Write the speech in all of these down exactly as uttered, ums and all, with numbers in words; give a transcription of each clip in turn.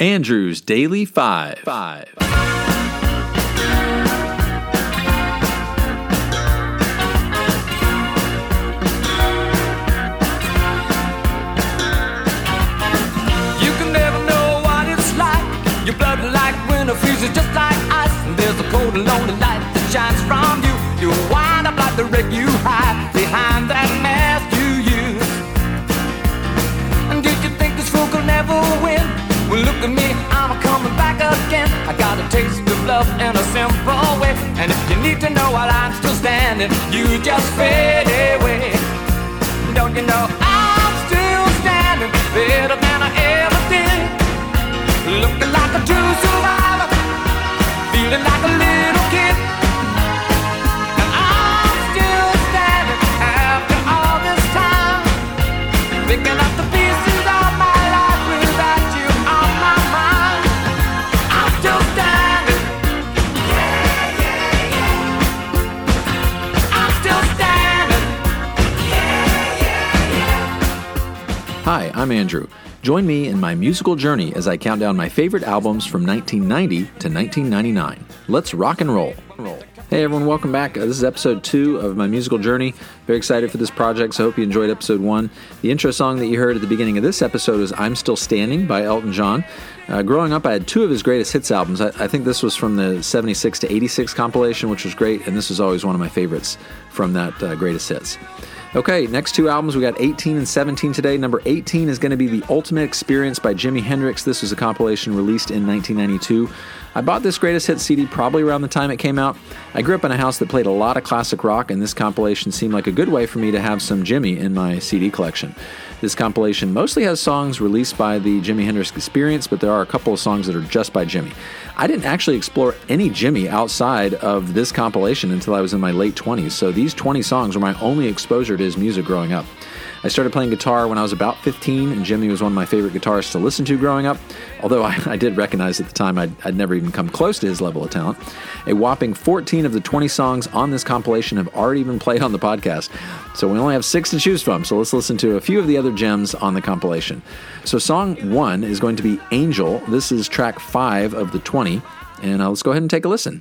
Andrew's Daily Five. Five. Your blood like winter freezes just like ice. And there's a cold and lonely light that shines from you. You wind up like the wreck you hide behind that mask you use. And did you think this fool could never win? Well, look at me, I'm coming back again. I got a taste of love in a simple way. And if you need to know while I'm still standing, you just fade away. Don't you know I'm still standing better than I ever did? Looking like a true survivor, feeling like a little kid. And I'm still standing after all this time, picking up the pieces of my life without you on my mind. I'm still standing, yeah, yeah, yeah. I'm still standing, yeah, yeah, yeah. Hi, I'm Andrew. Join me in my musical journey as I count down my favorite albums from nineteen ninety to nineteen ninety-nine. Let's rock and roll. Hey everyone, welcome back. Uh, this is episode two of my musical journey. Very excited for this project, so I hope you enjoyed episode one. The intro song that you heard at the beginning of this episode is I'm Still Standing by Elton John. Uh, growing up, I had two of his greatest hits albums. I, I think this was from the seventy-six to eighty-six compilation, which was great, and this was always one of my favorites from that uh, greatest hits. Okay, next two albums, we got eighteen and seventeen today. Number eighteen is going to be The Ultimate Experience by Jimi Hendrix. This was a compilation released in nineteen ninety-two. I bought this greatest hits C D probably around the time it came out. I grew up in a house that played a lot of classic rock, and this compilation seemed like a good way for me to have some Jimi in my C D collection. This compilation mostly has songs released by the Jimi Hendrix Experience, but there are a couple of songs that are just by Jimi. I didn't actually explore any Jimi outside of this compilation until I was in my late twenties, so these twenty songs were my only exposure to his music growing up. I started playing guitar when I was about fifteen, and Jimi was one of my favorite guitarists to listen to growing up, although I, I did recognize at the time I'd, I'd never even come close to his level of talent. A whopping fourteen of the twenty songs on this compilation have already been played on the podcast, so we only have six to choose from, so let's listen to a few of the other gems on the compilation. So song one is going to be Angel. This is track five of the twenty, and uh, let's go ahead and take a listen.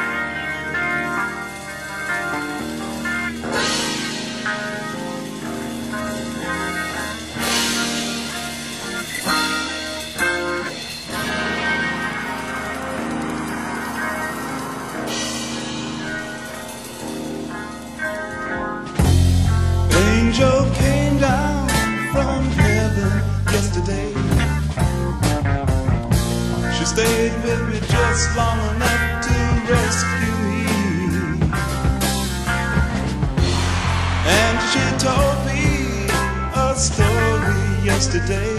Angel came down from heaven yesterday. She stayed with me just long enough to rescue me. And she told me a story yesterday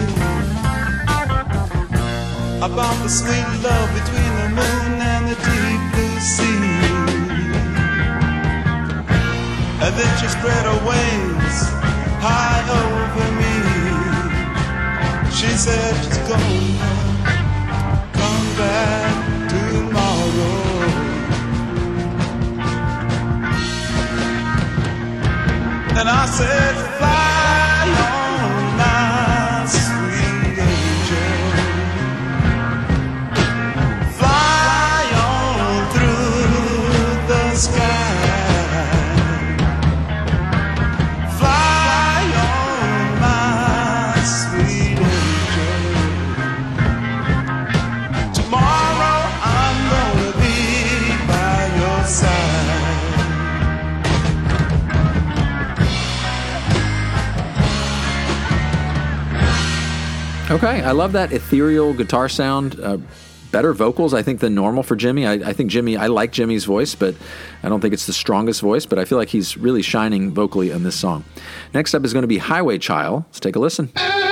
about the sweet love between the moon and the deep blue sea. And then she spread her wings high over me. She said she's gonna come back tomorrow. And I said, fly on, my sweet angel. Fly on through the sky. Okay, I love that ethereal guitar sound. Uh, better vocals, I think, than normal for Jimi. I, I think Jimi, I like Jimi's voice, but I don't think it's the strongest voice, but I feel like he's really shining vocally in this song. Next up is going to be Highway Child. Let's take a listen.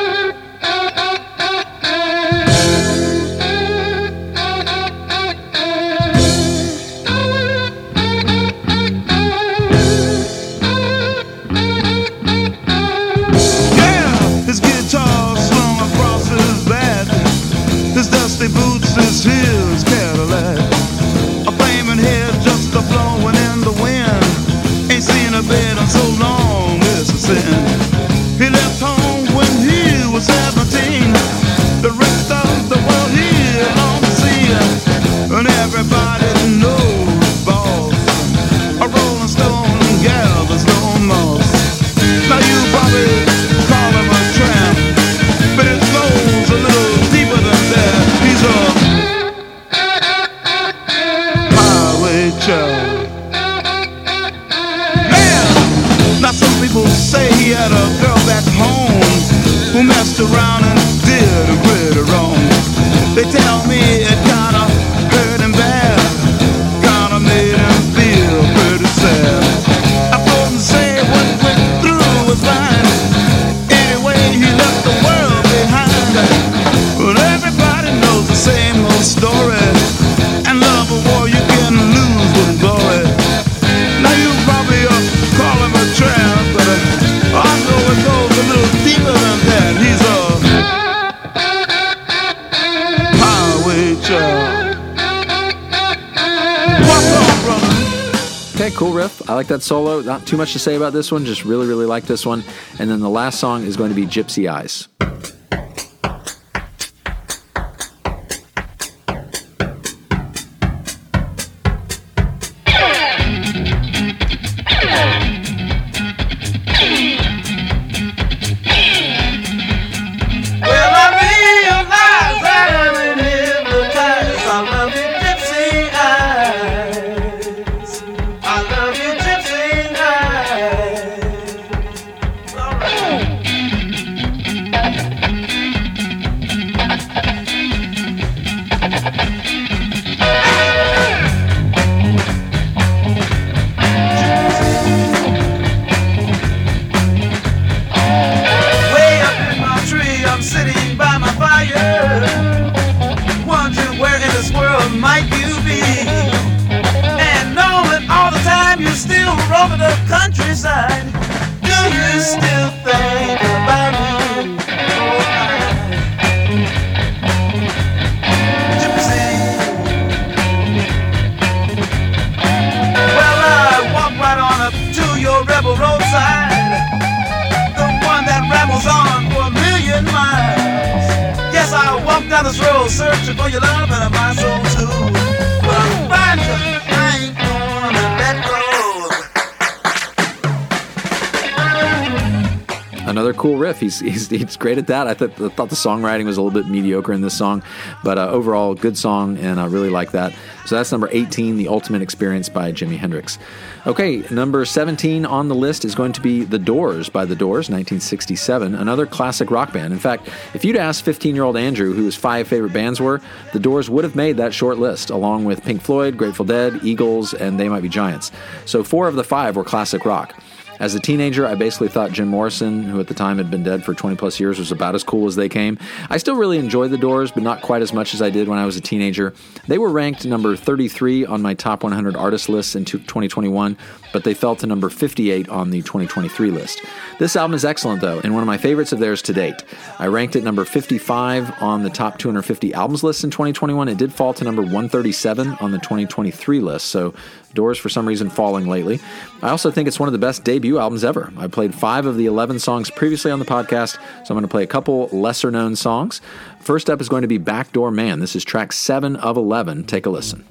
Boots, his heels, Cadillac, a flaming head just a blowing in the wind. Ain't seen a bed in so long, it's a sin. He left home when he was seventeen. The rest of the world he They tell me it kinda hurt him bad, kinda made him feel pretty sad. I couldn't say what went through his mind. Anyway, he left the world behind. But everybody knows the same old story. And love a war you can lose with glory. Now you probably uh, call him a tramp, but uh, I know it goes a little deeper than that. He's a highway child. What's up, brother? Okay, cool riff. I like that solo. Not too much to say about this one, just really, really like this one. And then the last song is going to be Gypsy Eyes. Down this road, searching for your love and my soul too. But I'm finding you, I ain't gonna let go. Another cool riff. He's, he's he's great at that. I, th- I thought the songwriting was a little bit mediocre in this song, but uh, overall, good song, and I really like that. So that's number eighteen, The Ultimate Experience by Jimi Hendrix. Okay, number seventeen on the list is going to be The Doors by The Doors, nineteen sixty-seven, another classic rock band. In fact, if you'd asked fifteen-year-old Andrew who his five favorite bands were, The Doors would have made that short list, along with Pink Floyd, Grateful Dead, Eagles, and They Might Be Giants. So four of the five were classic rock. As a teenager, I basically thought Jim Morrison, who at the time had been dead for twenty plus years, was about as cool as they came. I still really enjoyed The Doors, but not quite as much as I did when I was a teenager. They were ranked number thirty-three on my top one hundred artist list in twenty twenty-one, but they fell to number fifty-eight on the twenty twenty-three list. This album is excellent, though, and one of my favorites of theirs to date. I ranked it number fifty-five on the top two hundred fifty albums list in twenty twenty-one. It did fall to number one thirty-seven on the twenty twenty-three list, so Doors, for some reason, falling lately. I also think it's one of the best debut albums ever. I played five of the eleven songs previously on the podcast, so I'm going to play a couple lesser-known songs. First up is going to be Backdoor Man. This is track seven of eleven. Take a listen.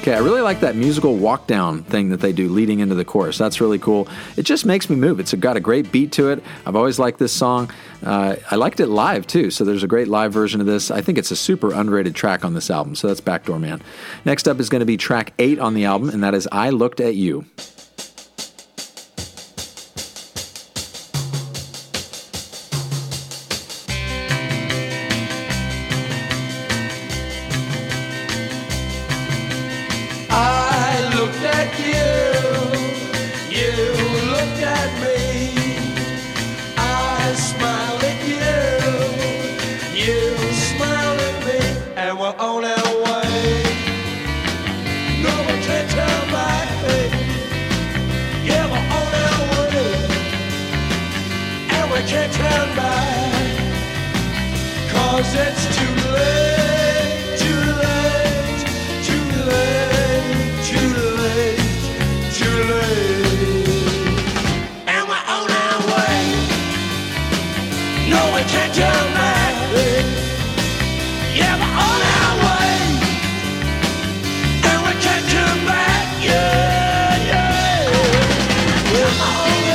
Okay, I really like that musical walk down thing that they do leading into the chorus. That's really cool. It just makes me move. It's got a great beat to it. I've always liked this song. Uh, I liked it live too, so there's a great live version of this. I think it's a super underrated track on this album, so that's Backdoor Man. Next up is going to be track eight on the album, and that is I Looked at You. It's too late, too late, too late, too late, too late. And we're on our way. No, we can't turn back. Yeah, we're on our way. And we can't turn back. Yeah, yeah. We're on our way.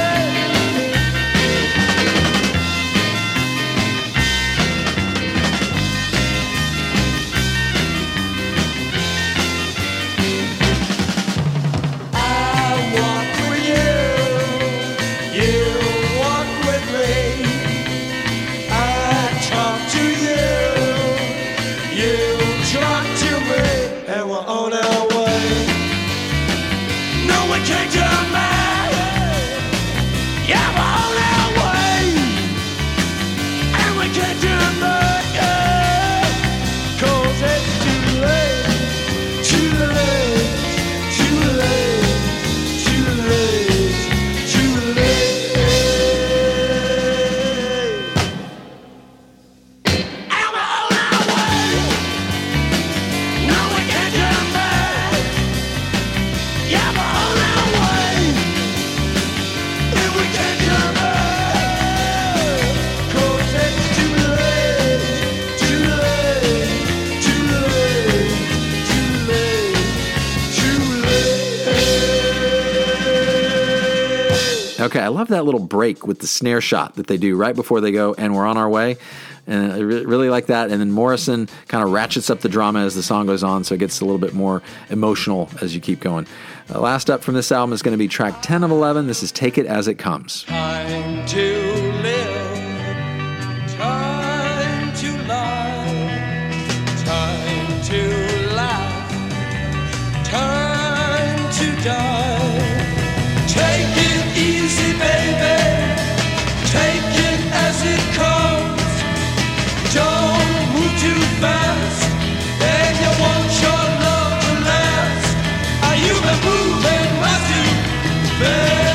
Okay, I love that little break with the snare shot that they do right before they go, and we're on our way. And I re- really like that. And then Morrison kind of ratchets up the drama as the song goes on, so it gets a little bit more emotional as you keep going. Uh, last up from this album is going to be track ten of eleven. This is Take It As It Comes. Time to live, time to love, time to laugh, time to die. Take it easy, baby. Take it as it comes. Don't move too fast. And you want your love to last. Are you been moving much too fast?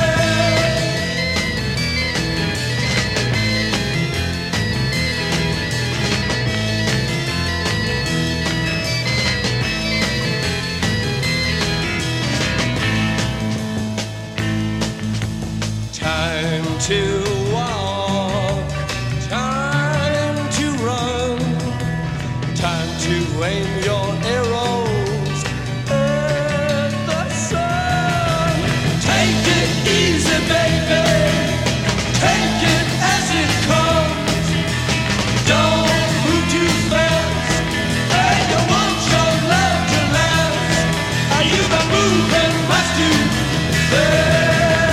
Time to walk, time to run, time to aim your arrows at the sun. Take it easy, baby. Take it as it comes. Don't move too fast. And you want your love to last. Are you been moving much too fast?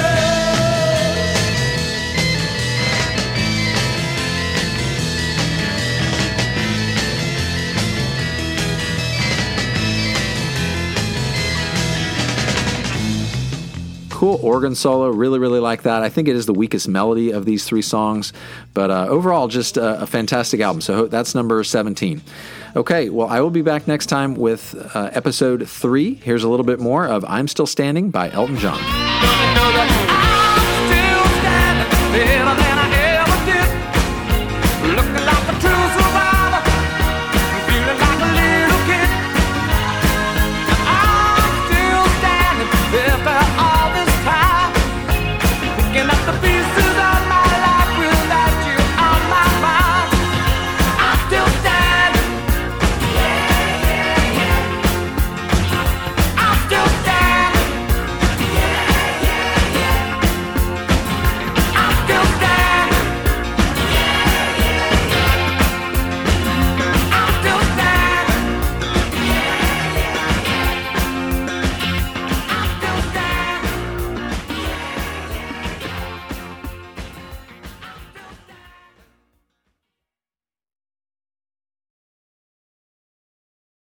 Cool organ solo. Really, really like that. I think it is the weakest melody of these three songs, but uh, overall, just a, a fantastic album. So that's number seventeen. Okay, well, I will be back next time with uh, episode three. Here's a little bit more of I'm Still Standing by Elton John.